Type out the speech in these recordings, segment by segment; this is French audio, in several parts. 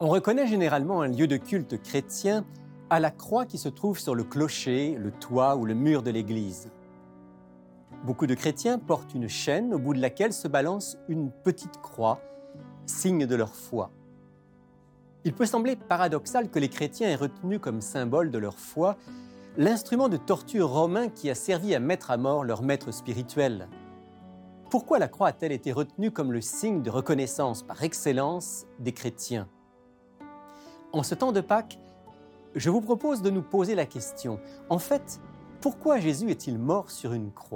On reconnaît généralement un lieu de culte chrétien à la croix qui se trouve sur le clocher, le toit ou le mur de l'église. Beaucoup de chrétiens portent une chaîne au bout de laquelle se balance une petite croix, signe de leur foi. Il peut sembler paradoxal que les chrétiens aient retenu comme symbole de leur foi l'instrument de torture romain qui a servi à mettre à mort leur maître spirituel. Pourquoi la croix a-t-elle été retenue comme le signe de reconnaissance par excellence des chrétiens ? En ce temps de Pâques, je vous propose de nous poser la question. En fait, pourquoi Jésus est-il mort sur une croix ?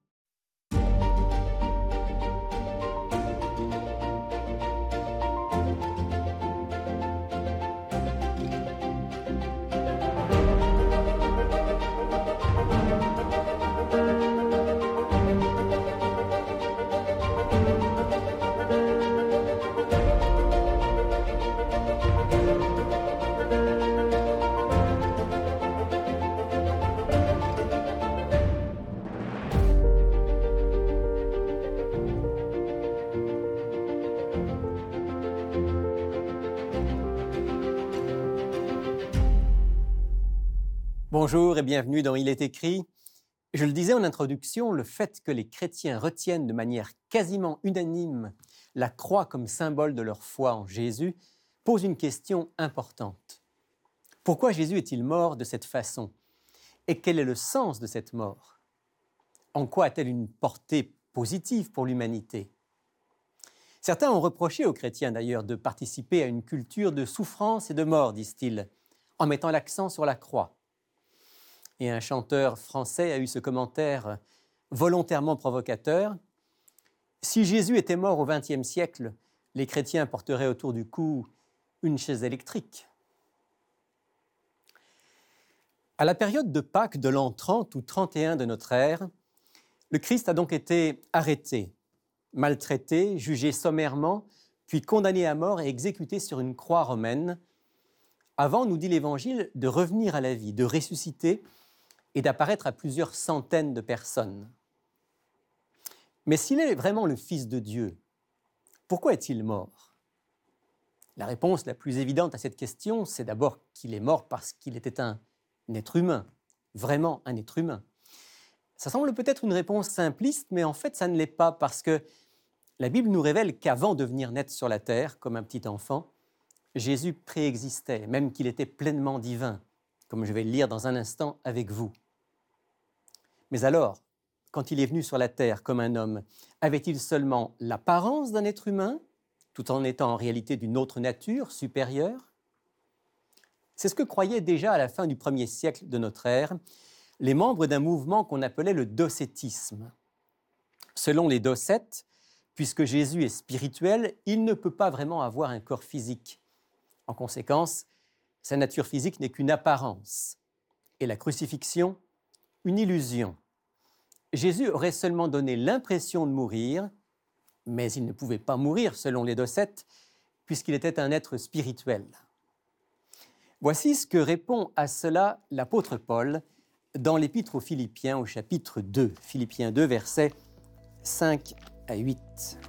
Bonjour et bienvenue dans Il est écrit. Je le disais en introduction, le fait que les chrétiens retiennent de manière quasiment unanime la croix comme symbole de leur foi en Jésus pose une question importante. Pourquoi Jésus est-il mort de cette façon ? Et quel est le sens de cette mort ? En quoi a-t-elle une portée positive pour l'humanité ? Certains ont reproché aux chrétiens d'ailleurs de participer à une culture de souffrance et de mort, disent-ils, en mettant l'accent sur la croix. Et un chanteur français a eu ce commentaire volontairement provocateur. « Si Jésus était mort au XXe siècle, les chrétiens porteraient autour du cou une chaise électrique. » À la période de Pâques de l'an 30 ou 31 de notre ère, le Christ a donc été arrêté, maltraité, jugé sommairement, puis condamné à mort et exécuté sur une croix romaine, avant, nous dit l'Évangile, de revenir à la vie, de ressusciter et d'apparaître à plusieurs centaines de personnes. Mais s'il est vraiment le Fils de Dieu, pourquoi est-il mort ? La réponse la plus évidente à cette question, c'est d'abord qu'il est mort parce qu'il était un être humain, vraiment un être humain. Ça semble peut-être une réponse simpliste, mais en fait, ça ne l'est pas parce que la Bible nous révèle qu'avant de venir naître sur la terre, comme un petit enfant, Jésus préexistait, même qu'il était pleinement divin, comme je vais le lire dans un instant avec vous. Mais alors, quand il est venu sur la terre comme un homme, avait-il seulement l'apparence d'un être humain, tout en étant en réalité d'une autre nature supérieure ? C'est ce que croyaient déjà à la fin du 1er siècle de notre ère les membres d'un mouvement qu'on appelait le docétisme. Selon les docètes, puisque Jésus est spirituel, il ne peut pas vraiment avoir un corps physique. En conséquence, sa nature physique n'est qu'une apparence, et la crucifixion, une illusion. Jésus aurait seulement donné l'impression de mourir, mais il ne pouvait pas mourir selon les docètes, puisqu'il était un être spirituel. Voici ce que répond à cela l'apôtre Paul dans l'Épître aux Philippiens au chapitre 2, Philippiens 2, versets 5 à 8.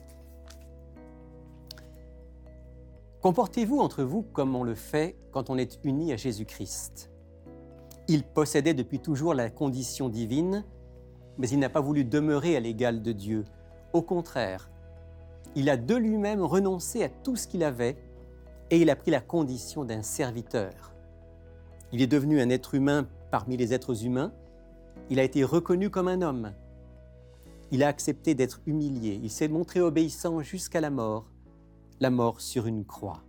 Comportez-vous entre vous comme on le fait quand on est uni à Jésus-Christ. Il possédait depuis toujours la condition divine, mais il n'a pas voulu demeurer à l'égal de Dieu. Au contraire, il a de lui-même renoncé à tout ce qu'il avait et il a pris la condition d'un serviteur. Il est devenu un être humain parmi les êtres humains. Il a été reconnu comme un homme. Il a accepté d'être humilié. Il s'est montré obéissant jusqu'à la mort sur une croix.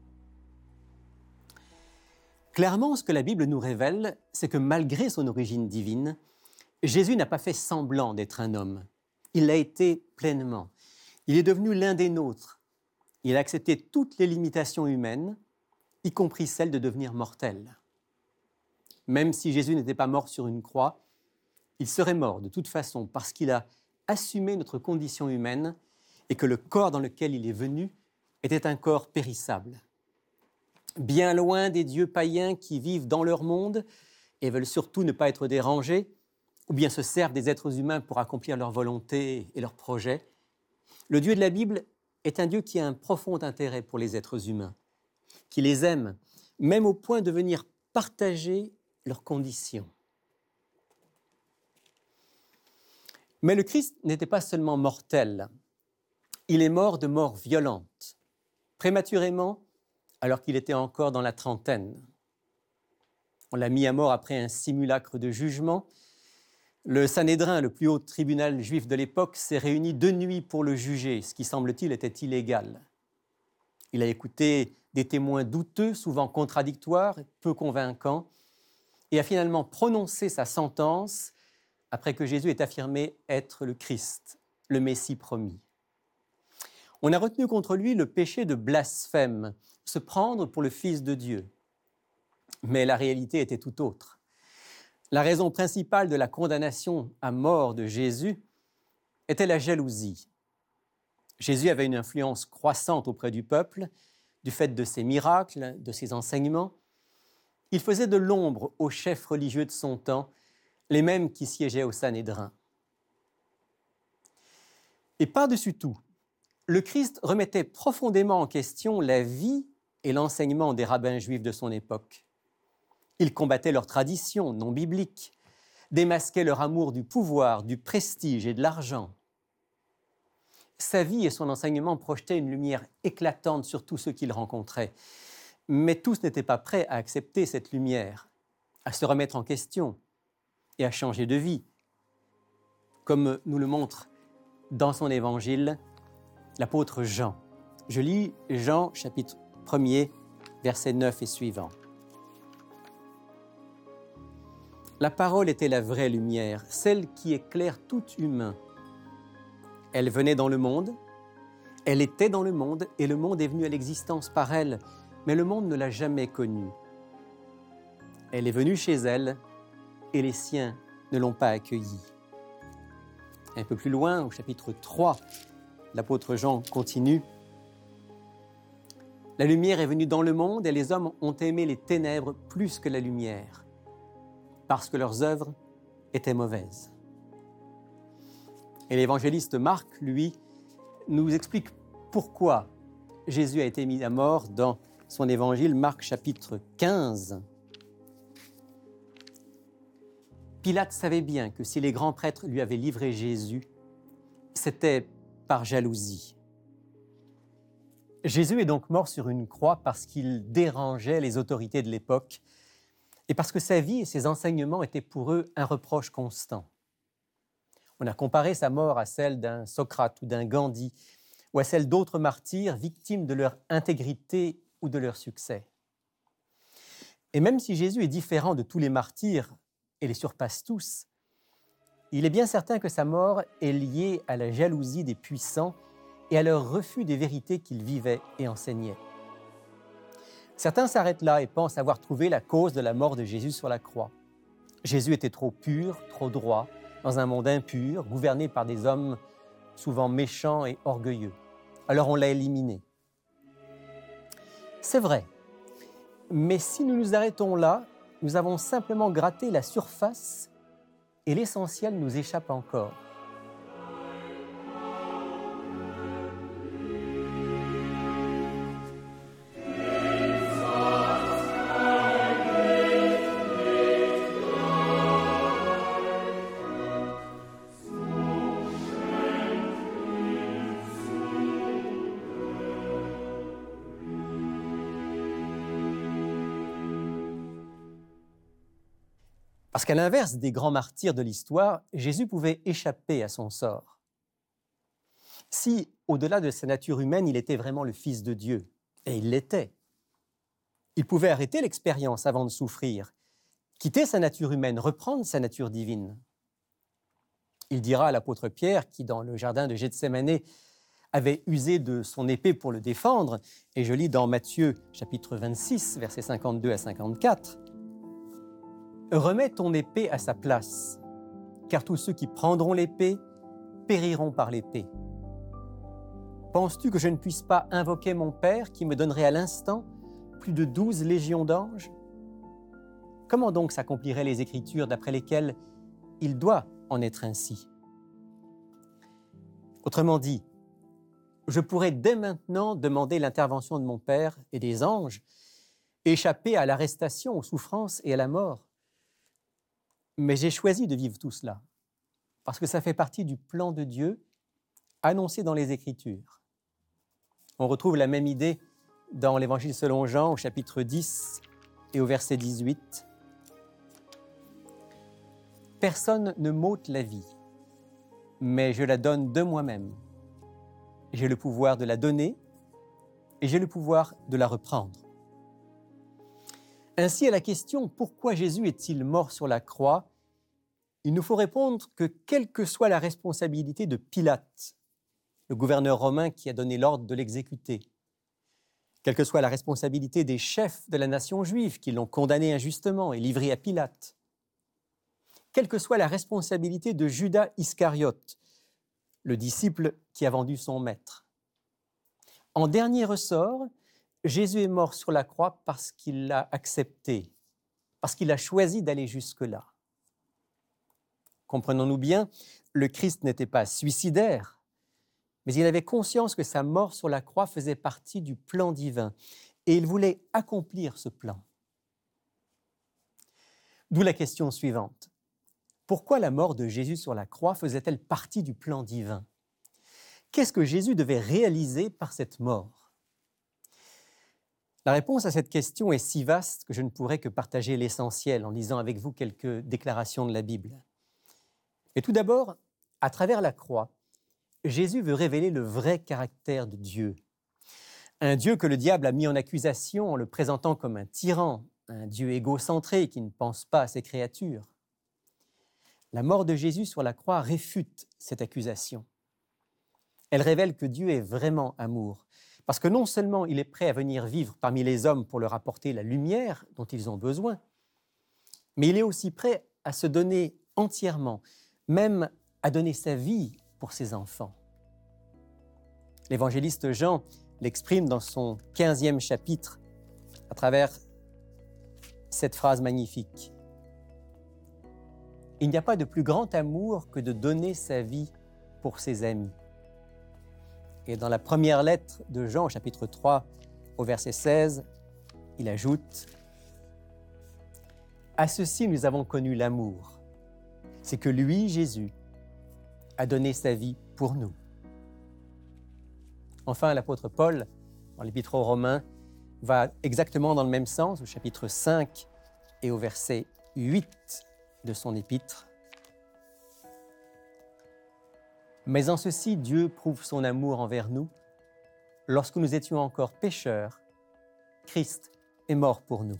Clairement, ce que la Bible nous révèle, c'est que malgré son origine divine, Jésus n'a pas fait semblant d'être un homme. Il l'a été pleinement. Il est devenu l'un des nôtres. Il a accepté toutes les limitations humaines, y compris celle de devenir mortel. Même si Jésus n'était pas mort sur une croix, il serait mort de toute façon parce qu'il a assumé notre condition humaine et que le corps dans lequel il est venu était un corps périssable. Bien loin des dieux païens qui vivent dans leur monde et veulent surtout ne pas être dérangés, ou bien se servent des êtres humains pour accomplir leur volonté et leurs projets, le Dieu de la Bible est un Dieu qui a un profond intérêt pour les êtres humains. qui les aime, même au point de venir partager leurs conditions. Mais le Christ n'était pas seulement mortel, il est mort de mort violente, prématurément, alors qu'il était encore dans la trentaine. On l'a mis à mort après un simulacre de jugement. Le Sanhédrin, le plus haut tribunal juif de l'époque, s'est réuni 2 nuits pour le juger, ce qui, semble-t-il, était illégal. Il a écouté des témoins douteux, souvent contradictoires, peu convaincants, et a finalement prononcé sa sentence après que Jésus ait affirmé être le Christ, le Messie promis. On a retenu contre lui le péché de blasphème, se prendre pour le Fils de Dieu. Mais la réalité était tout autre. La raison principale de la condamnation à mort de Jésus était la jalousie. Jésus avait une influence croissante auprès du peuple, du fait de ses miracles, de ses enseignements. Il faisait de l'ombre aux chefs religieux de son temps, les mêmes qui siégeaient au Sanhédrin. Et par-dessus tout, le Christ remettait profondément en question la vie et l'enseignement des rabbins juifs de son époque. Il combattait leurs traditions non bibliques, démasquait leur amour du pouvoir, du prestige et de l'argent. Sa vie et son enseignement projetaient une lumière éclatante sur tous ceux qu'il rencontrait. Mais tous n'étaient pas prêts à accepter cette lumière, à se remettre en question et à changer de vie, comme nous le montre dans son évangile l'apôtre Jean. Je lis Jean, chapitre 1er, versets 9 et suivants. La parole était la vraie lumière, celle qui éclaire tout humain. Elle venait dans le monde, elle était dans le monde, et le monde est venu à l'existence par elle, mais le monde ne l'a jamais connue. Elle est venue chez elle, et les siens ne l'ont pas accueillie. Un peu plus loin, au chapitre 3, l'apôtre Jean continue. La lumière est venue dans le monde, et les hommes ont aimé les ténèbres plus que la lumière, parce que leurs œuvres étaient mauvaises. Et l'évangéliste Marc, lui, nous explique pourquoi Jésus a été mis à mort dans son évangile, Marc chapitre 15. Pilate savait bien que si les grands prêtres lui avaient livré Jésus, c'était par jalousie. Jésus est donc mort sur une croix parce qu'il dérangeait les autorités de l'époque et parce que sa vie et ses enseignements étaient pour eux un reproche constant. On a comparé sa mort à celle d'un Socrate ou d'un Gandhi ou à celle d'autres martyrs victimes de leur intégrité ou de leur succès. Et même si Jésus est différent de tous les martyrs et les surpasse tous, il est bien certain que sa mort est liée à la jalousie des puissants et à leur refus des vérités qu'ils vivaient et enseignaient. Certains s'arrêtent là et pensent avoir trouvé la cause de la mort de Jésus sur la croix. Jésus était trop pur, trop droit, dans un monde impur, gouverné par des hommes souvent méchants et orgueilleux. Alors on l'a éliminé. C'est vrai, mais si nous nous arrêtons là, nous avons simplement gratté la surface et l'essentiel nous échappe encore. Parce qu'à l'inverse des grands martyrs de l'histoire, Jésus pouvait échapper à son sort. Si, au-delà de sa nature humaine, il était vraiment le Fils de Dieu, et il l'était, il pouvait arrêter l'expérience avant de souffrir, quitter sa nature humaine, reprendre sa nature divine. Il dira à l'apôtre Pierre, qui dans le jardin de Gethsémanée avait usé de son épée pour le défendre, et je lis dans Matthieu chapitre 26, versets 52 à 54, « Remets ton épée à sa place, car tous ceux qui prendront l'épée périront par l'épée. Penses-tu que je ne puisse pas invoquer mon Père qui me donnerait à l'instant plus de 12 légions d'anges? Comment donc s'accompliraient les Écritures d'après lesquelles il doit en être ainsi? » Autrement dit, je pourrais dès maintenant demander l'intervention de mon Père et des anges, échapper à l'arrestation, aux souffrances et à la mort. Mais j'ai choisi de vivre tout cela, parce que ça fait partie du plan de Dieu annoncé dans les Écritures. On retrouve la même idée dans l'Évangile selon Jean, au chapitre 10 et au verset 18. « Personne ne m'ôte la vie, mais je la donne de moi-même. J'ai le pouvoir de la donner et j'ai le pouvoir de la reprendre. » Ainsi, à la question « Pourquoi Jésus est-il mort sur la croix ?» il nous faut répondre que quelle que soit la responsabilité de Pilate, le gouverneur romain qui a donné l'ordre de l'exécuter, quelle que soit la responsabilité des chefs de la nation juive qui l'ont condamné injustement et livré à Pilate, quelle que soit la responsabilité de Judas Iscariote, le disciple qui a vendu son maître. En dernier ressort, Jésus est mort sur la croix parce qu'il l'a accepté, parce qu'il a choisi d'aller jusque-là. Comprenons-nous bien, le Christ n'était pas suicidaire, mais il avait conscience que sa mort sur la croix faisait partie du plan divin et il voulait accomplir ce plan. D'où la question suivante. Pourquoi la mort de Jésus sur la croix faisait-elle partie du plan divin? Qu'est-ce que Jésus devait réaliser par cette mort? La réponse à cette question est si vaste que je ne pourrais que partager l'essentiel en lisant avec vous quelques déclarations de la Bible. Mais tout d'abord, à travers la croix, Jésus veut révéler le vrai caractère de Dieu. Un Dieu que le diable a mis en accusation en le présentant comme un tyran, un Dieu égocentré qui ne pense pas à ses créatures. La mort de Jésus sur la croix réfute cette accusation. Elle révèle que Dieu est vraiment amour, parce que non seulement il est prêt à venir vivre parmi les hommes pour leur apporter la lumière dont ils ont besoin, mais il est aussi prêt à se donner entièrement, même à donner sa vie pour ses enfants. L'évangéliste Jean l'exprime dans son 15e chapitre à travers cette phrase magnifique. « Il n'y a pas de plus grand amour que de donner sa vie pour ses amis. » Et dans la première lettre de Jean, au chapitre 3, au verset 16, il ajoute « À ceci nous avons connu l'amour, c'est que lui, Jésus, a donné sa vie pour nous. » Enfin, l'apôtre Paul, dans l'Épître aux Romains, va exactement dans le même sens, au chapitre 5 et au verset 8 de son épître. « Mais en ceci, Dieu prouve son amour envers nous. Lorsque nous étions encore pécheurs, Christ est mort pour nous. »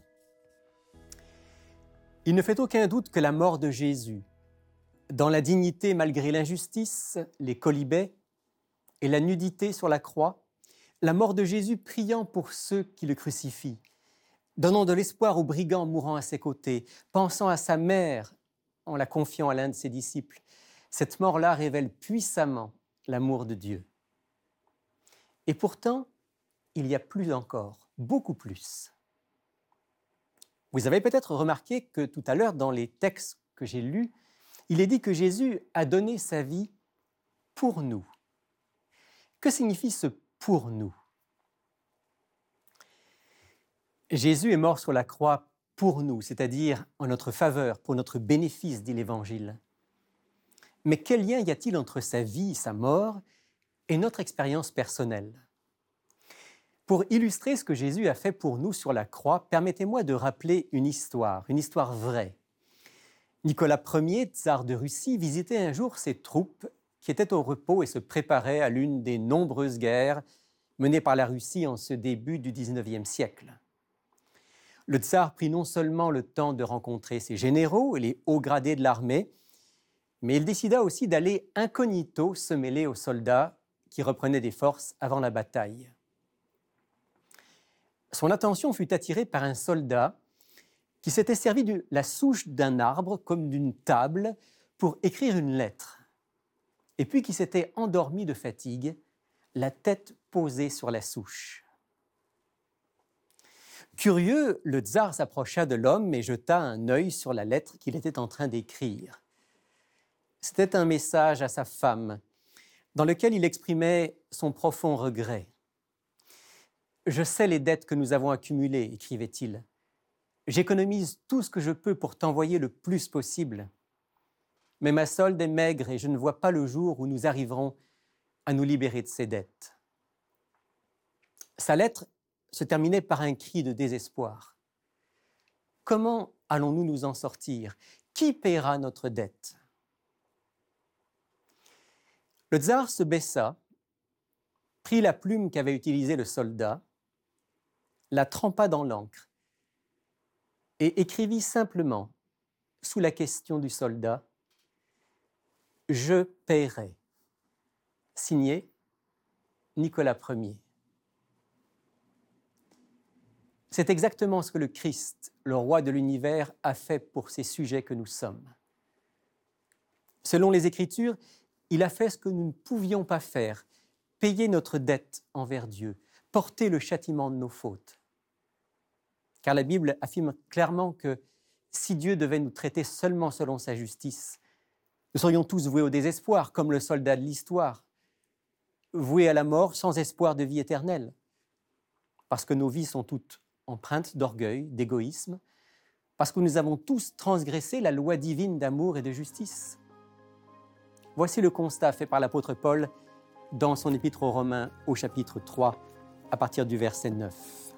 Il ne fait aucun doute que la mort de Jésus, dans la dignité malgré l'injustice, les colibets et la nudité sur la croix, la mort de Jésus priant pour ceux qui le crucifient, donnant de l'espoir aux brigands mourant à ses côtés, pensant à sa mère en la confiant à l'un de ses disciples, cette mort-là révèle puissamment l'amour de Dieu. Et pourtant, il y a plus encore, beaucoup plus. Vous avez peut-être remarqué que tout à l'heure, dans les textes que j'ai lus, il est dit que Jésus a donné sa vie pour nous. Que signifie ce « pour nous » ? Jésus est mort sur la croix pour nous, c'est-à-dire en notre faveur, pour notre bénéfice, dit l'Évangile. Mais quel lien y a-t-il entre sa vie, sa mort, et notre expérience personnelle ? Pour illustrer ce que Jésus a fait pour nous sur la croix, permettez-moi de rappeler une histoire vraie. Nicolas Ier, tsar de Russie, visitait un jour ses troupes qui étaient au repos et se préparaient à l'une des nombreuses guerres menées par la Russie en ce début du XIXe siècle. Le tsar prit non seulement le temps de rencontrer ses généraux et les hauts gradés de l'armée, mais il décida aussi d'aller incognito se mêler aux soldats qui reprenaient des forces avant la bataille. Son attention fut attirée par un soldat qui s'était servi de la souche d'un arbre comme d'une table pour écrire une lettre, et puis qui s'était endormi de fatigue, la tête posée sur la souche. Curieux, le tsar s'approcha de l'homme et jeta un œil sur la lettre qu'il était en train d'écrire. C'était un message à sa femme. « dans lequel il exprimait son profond regret. « Je sais les dettes que nous avons accumulées, écrivait-il. J'économise tout ce que je peux pour t'envoyer le plus possible. Mais ma solde est maigre et je ne vois pas le jour où nous arriverons à nous libérer de ces dettes. » Sa lettre se terminait par un cri de désespoir. Comment allons-nous nous en sortir? Qui paiera notre dette? Le tsar se baissa, prit la plume qu'avait utilisée le soldat, la trempa dans l'encre et écrivit simplement, sous la question du soldat, « Je paierai », signé Nicolas Ier. C'est exactement ce que le Christ, le roi de l'univers, a fait pour ces sujets que nous sommes. Selon les Écritures, il a fait ce que nous ne pouvions pas faire, payer notre dette envers Dieu, porter le châtiment de nos fautes. Car la Bible affirme clairement que si Dieu devait nous traiter seulement selon sa justice, nous serions tous voués au désespoir, comme le soldat de l'histoire, voués à la mort sans espoir de vie éternelle, parce que nos vies sont toutes empreintes d'orgueil, d'égoïsme, parce que nous avons tous transgressé la loi divine d'amour et de justice. Voici le constat fait par l'apôtre Paul dans son épître aux Romains au chapitre 3, à partir du verset 9.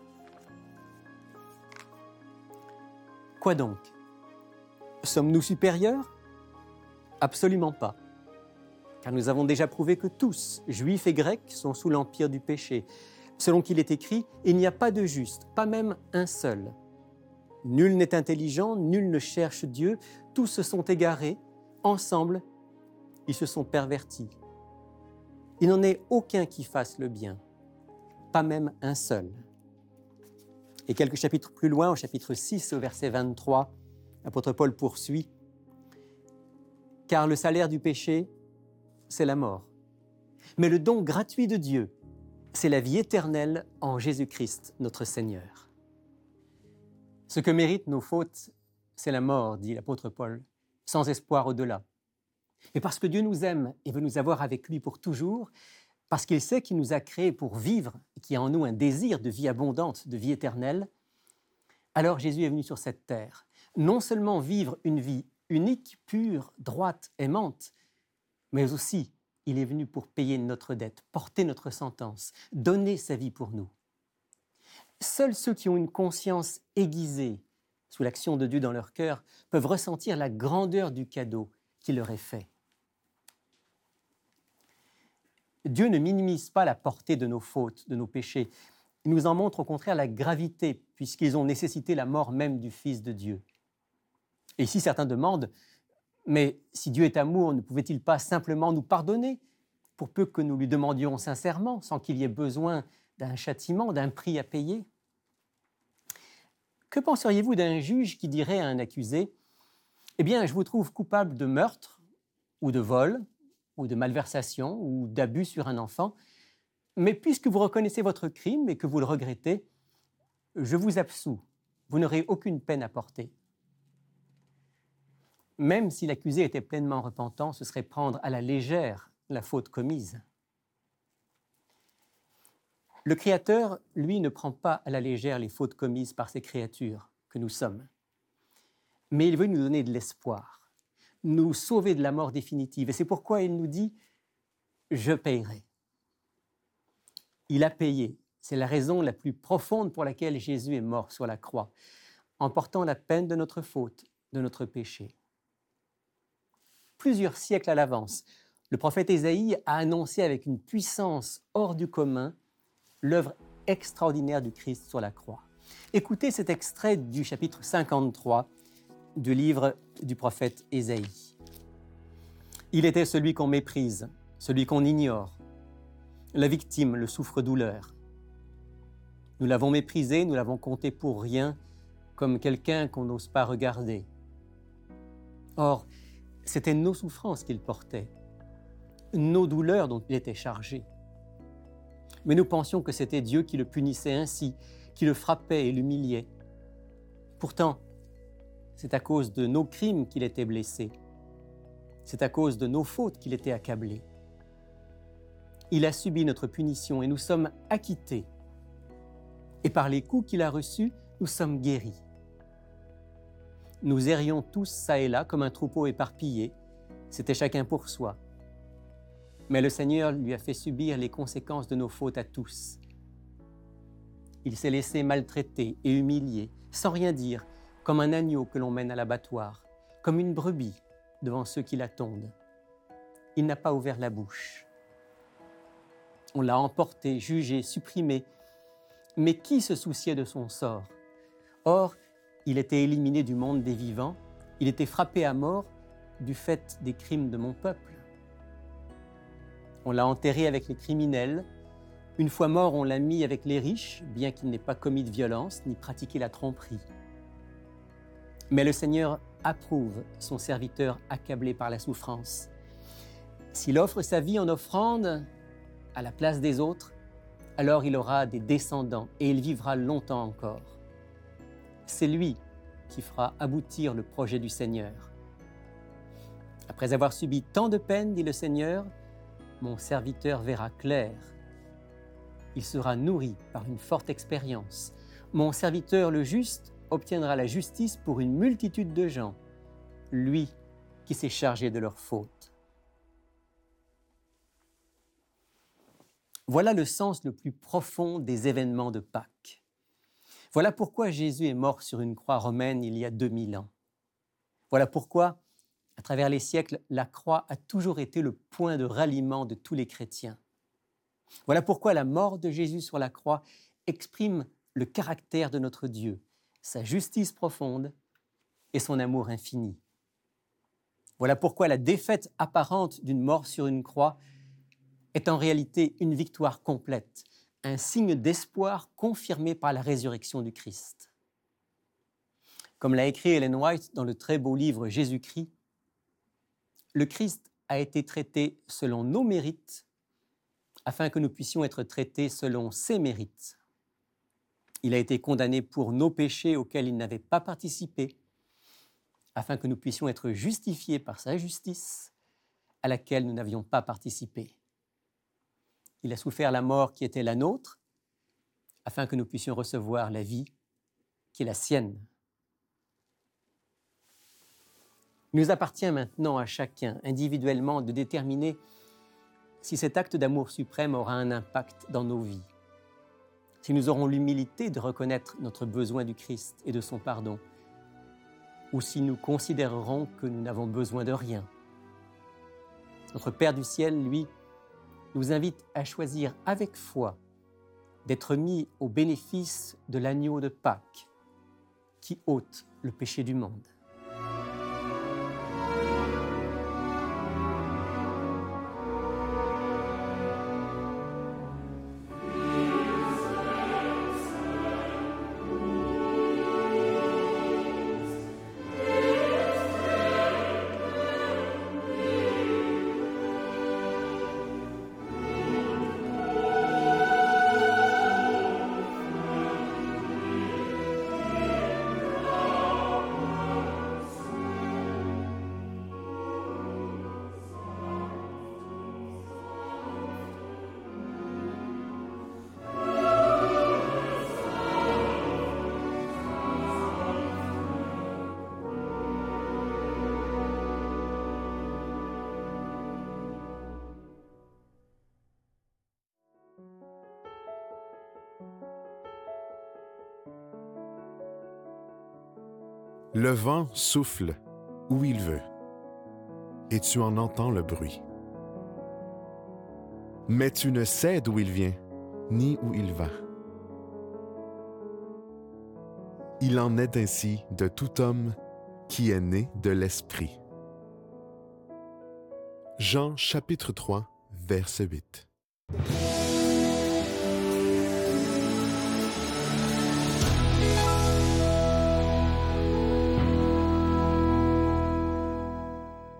Quoi donc? Sommes-nous supérieurs? Absolument pas. Car nous avons déjà prouvé que tous, juifs et grecs, sont sous l'empire du péché. Selon qu'il est écrit, il n'y a pas de juste, pas même un seul. Nul n'est intelligent, nul ne cherche Dieu, tous se sont égarés, ensemble, ils se sont pervertis. Il n'en est aucun qui fasse le bien, pas même un seul. Et quelques chapitres plus loin, au chapitre 6, au verset 23, l'apôtre Paul poursuit, « Car le salaire du péché, c'est la mort. Mais le don gratuit de Dieu, c'est la vie éternelle en Jésus-Christ, notre Seigneur. » Ce que méritent nos fautes, c'est la mort, dit l'apôtre Paul, sans espoir au-delà. Mais parce que Dieu nous aime et veut nous avoir avec lui pour toujours, parce qu'il sait qu'il nous a créés pour vivre et qu'il y a en nous un désir de vie abondante, de vie éternelle, alors Jésus est venu sur cette terre, non seulement vivre une vie unique, pure, droite, aimante, mais aussi il est venu pour payer notre dette, porter notre sentence, donner sa vie pour nous. Seuls ceux qui ont une conscience aiguisée sous l'action de Dieu dans leur cœur peuvent ressentir la grandeur du cadeau qui leur est fait. Dieu ne minimise pas la portée de nos fautes, de nos péchés. Il nous en montre au contraire la gravité, puisqu'ils ont nécessité la mort même du Fils de Dieu. Et ici, certains demandent, mais si Dieu est amour, ne pouvait-il pas simplement nous pardonner, pour peu que nous lui demandions sincèrement, sans qu'il y ait besoin d'un châtiment, d'un prix à payer? Que penseriez-vous d'un juge qui dirait à un accusé, « Eh bien, je vous trouve coupable de meurtre, ou de vol, ou de malversation, ou d'abus sur un enfant, mais puisque vous reconnaissez votre crime et que vous le regrettez, je vous absous, vous n'aurez aucune peine à porter. » Même si l'accusé était pleinement repentant, ce serait prendre à la légère la faute commise. Le Créateur, lui, ne prend pas à la légère les fautes commises par ces créatures que nous sommes. Mais il veut nous donner de l'espoir, nous sauver de la mort définitive. Et c'est pourquoi il nous dit « Je paierai ». Il a payé. C'est la raison la plus profonde pour laquelle Jésus est mort sur la croix, en portant la peine de notre faute, de notre péché. Plusieurs siècles à l'avance, le prophète Ésaïe a annoncé avec une puissance hors du commun l'œuvre extraordinaire du Christ sur la croix. Écoutez cet extrait du chapitre 53 du livre du prophète Ésaïe. « Il était celui qu'on méprise, celui qu'on ignore, la victime, le souffre-douleur. Nous l'avons méprisé, nous l'avons compté pour rien, comme quelqu'un qu'on n'ose pas regarder. Or, c'était nos souffrances qu'il portait, nos douleurs dont il était chargé. Mais nous pensions que c'était Dieu qui le punissait ainsi, qui le frappait et l'humiliait. Pourtant, c'est à cause de nos crimes qu'il était blessé. C'est à cause de nos fautes qu'il était accablé. Il a subi notre punition et nous sommes acquittés. Et par les coups qu'il a reçus, nous sommes guéris. Nous errions tous çà et là comme un troupeau éparpillé. C'était chacun pour soi. Mais le Seigneur lui a fait subir les conséquences de nos fautes à tous. Il s'est laissé maltraiter et humilier, sans rien dire, comme un agneau que l'on mène à l'abattoir, comme une brebis devant ceux qui la tondent. Il n'a pas ouvert la bouche. On l'a emporté, jugé, supprimé. Mais qui se souciait de son sort? Or, il était éliminé du monde des vivants, il était frappé à mort du fait des crimes de mon peuple. On l'a enterré avec les criminels. Une fois mort, on l'a mis avec les riches, bien qu'il n'ait pas commis de violence ni pratiqué la tromperie. Mais le Seigneur approuve son serviteur accablé par la souffrance. S'il offre sa vie en offrande à la place des autres, alors il aura des descendants et il vivra longtemps encore. C'est lui qui fera aboutir le projet du Seigneur. Après avoir subi tant de peines, dit le Seigneur, mon serviteur verra clair. Il sera nourri par une forte expérience. Mon serviteur le juste obtiendra la justice pour une multitude de gens, lui qui s'est chargé de leurs fautes. Voilà le sens le plus profond des événements de Pâques. Voilà pourquoi Jésus est mort sur une croix romaine il y a 2000 ans. Voilà pourquoi, à travers les siècles, la croix a toujours été le point de ralliement de tous les chrétiens. Voilà pourquoi la mort de Jésus sur la croix exprime le caractère de notre Dieu, sa justice profonde et son amour infini. Voilà pourquoi la défaite apparente d'une mort sur une croix est en réalité une victoire complète, un signe d'espoir confirmé par la résurrection du Christ. Comme l'a écrit Ellen White dans le très beau livre Jésus-Christ, le Christ a été traité selon nos mérites afin que nous puissions être traités selon ses mérites. Il a été condamné pour nos péchés auxquels il n'avait pas participé, afin que nous puissions être justifiés par sa justice à laquelle nous n'avions pas participé. Il a souffert la mort qui était la nôtre, afin que nous puissions recevoir la vie qui est la sienne. Il nous appartient maintenant à chacun, individuellement, de déterminer si cet acte d'amour suprême aura un impact dans nos vies, si nous aurons l'humilité de reconnaître notre besoin du Christ et de son pardon, ou si nous considérerons que nous n'avons besoin de rien. Notre Père du ciel, lui, nous invite à choisir avec foi d'être mis au bénéfice de l'agneau de Pâques qui ôte le péché du monde. Le vent souffle où il veut, et tu en entends le bruit. Mais tu ne sais d'où il vient, ni où il va. Il en est ainsi de tout homme qui est né de l'Esprit. Jean chapitre 3, verset 8.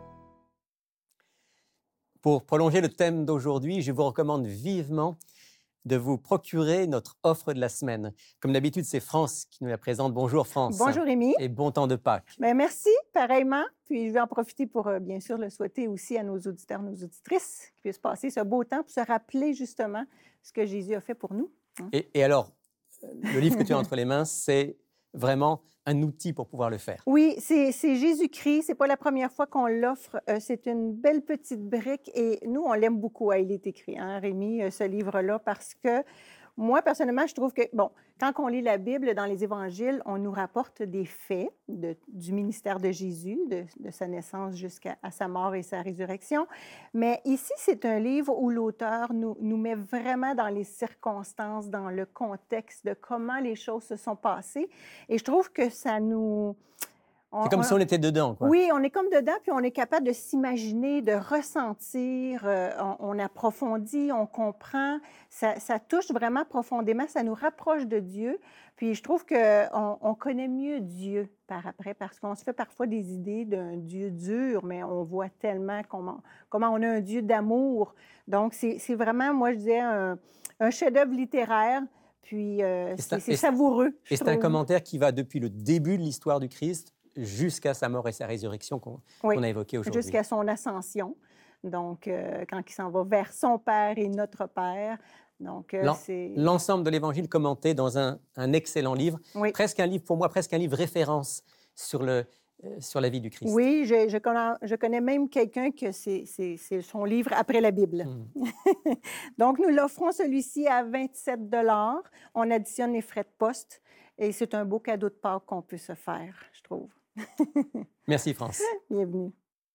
Pour prolonger le thème d'aujourd'hui, je vous recommande vivement de vous procurer notre offre de la semaine. Comme d'habitude, c'est France qui nous la présente. Bonjour France. Bonjour Rémi. Et bon temps de Pâques. Bien, merci, pareillement. Puis je vais en profiter pour, bien sûr, le souhaiter aussi à nos auditeurs, nos auditrices, qui puissent passer ce beau temps pour se rappeler justement ce que Jésus a fait pour nous. Et alors, le livre que tu as entre les mains, c'est vraiment un outil pour pouvoir le faire. Oui, c'est Jésus-Christ. C'est pas la première fois qu'on l'offre. C'est une belle petite brique et nous, on l'aime beaucoup. Il est écrit, hein, Rémi, ce livre-là, parce que moi, personnellement, je trouve que, bon, quand on lit la Bible dans les évangiles, on nous rapporte des faits du ministère de Jésus, de sa naissance jusqu'à sa mort et sa résurrection. Mais ici, c'est un livre où l'auteur nous met vraiment dans les circonstances, dans le contexte de comment les choses se sont passées. Et je trouve que ça nous... C'est comme si on était dedans, quoi. Oui, on est comme dedans, puis on est capable de s'imaginer, de ressentir, on approfondit, on comprend, ça touche vraiment profondément, ça nous rapproche de Dieu. Puis je trouve qu'on connaît mieux Dieu par après, parce qu'on se fait parfois des idées d'un Dieu dur, mais on voit tellement comment on a un Dieu d'amour. Donc, c'est vraiment, moi, je dirais, un chef-d'œuvre littéraire. Puis c'est savoureux. Et c'est un commentaire qui va depuis le début de l'histoire du Christ jusqu'à sa mort et sa résurrection qu'on a évoqué aujourd'hui. Jusqu'à son ascension. Donc, quand il s'en va vers son Père et notre Père. Donc, c'est... L'ensemble de l'Évangile commenté dans un excellent livre. Oui. Presque un livre, pour moi, presque un livre référence sur la vie du Christ. Oui, je connais même quelqu'un que c'est son livre après la Bible. Donc, nous l'offrons celui-ci à 27 $. On additionne les frais de poste et c'est un beau cadeau de Pâques qu'on peut se faire, je trouve. Merci, France. Bienvenue.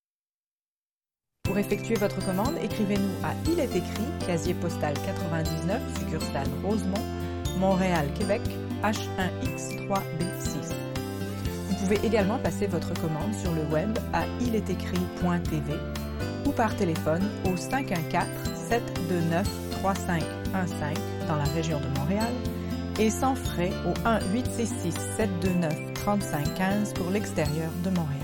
Pour effectuer votre commande, écrivez-nous à Il est écrit, casier postal 99, succursale Rosemont, Montréal, Québec, H1X3B6. Vous pouvez également passer votre commande sur le web à ilestécrit.tv ou par téléphone au 514-729-3515 dans la région de Montréal et sans frais au 1-866-729-3515 pour l'extérieur de Montréal.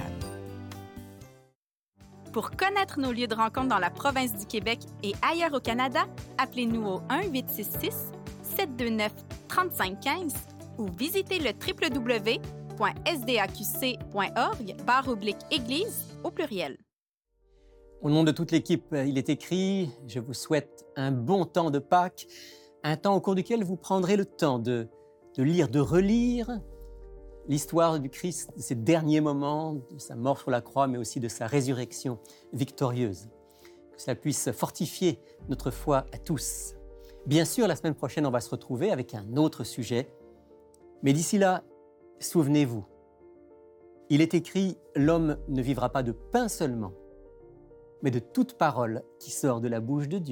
Pour connaître nos lieux de rencontre dans la province du Québec et ailleurs au Canada, appelez-nous au 1-866-729-3515 ou visitez le www.sdaqc.org/église au pluriel. Au nom de toute l'équipe, il est écrit, je vous souhaite un bon temps de Pâques, un temps au cours duquel vous prendrez le temps de lire, de relire l'histoire du Christ, de ses derniers moments, de sa mort sur la croix, mais aussi de sa résurrection victorieuse. Que cela puisse fortifier notre foi à tous. Bien sûr, la semaine prochaine, on va se retrouver avec un autre sujet. Mais d'ici là, souvenez-vous, il est écrit « L'homme ne vivra pas de pain seulement, mais de toute parole qui sort de la bouche de Dieu ».